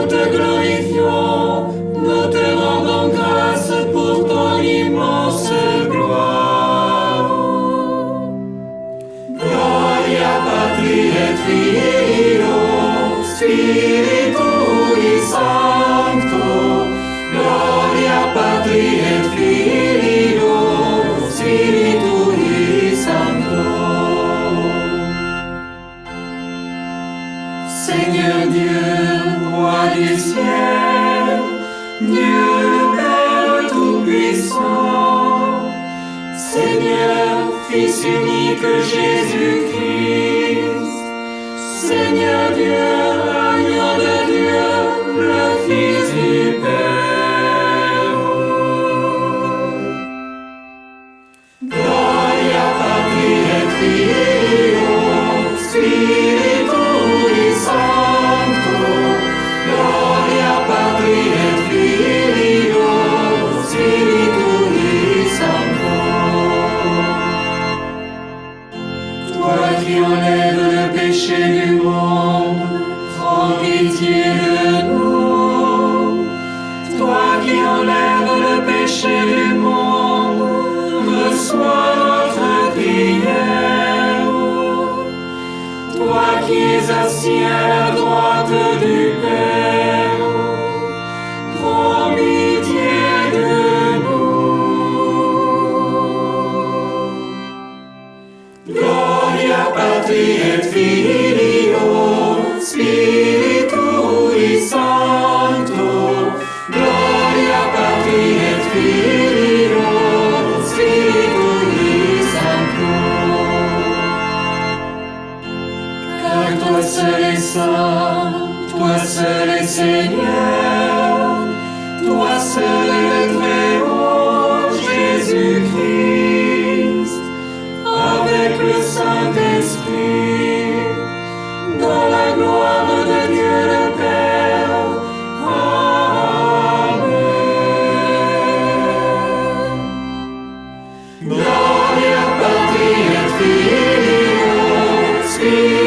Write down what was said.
nous te glorifions, nous te rendons grâce pour ton immense gloire. Gloria Patri et Filio, Spiritui Sancto. Gloria Patri et Filio, Spiritui Sancto. Seigneur Dieu, roi du ciel, Dieu Père Tout-Puissant, Seigneur, Fils unique Jésus-Christ, Seigneur Dieu, Agneau de Dieu, le Fils du Père. Gloria Patri et Filio, Spiritui Sancto. Gloria Patri et Filio, Spiritui Sancto. Toi qui enlèves le péché du monde, prends pitié de nous. Toi qui enlèves le péché du monde, reçois notre prière. Toi qui es assis à la droite du Père, prends pitié de nous. Gloria Patri et Filio, Spiritui Sancto. Gloria Patri et Filio, Spiritui Sancto. Car toi seul est saint, toi seul est Seigneur, toi seul est le Très-Haut, Jésus-Christ, avec le Saint-Esprit, dans la gloire de Dieu le Père. Amen. Gloria Patri et Filio, Spiritui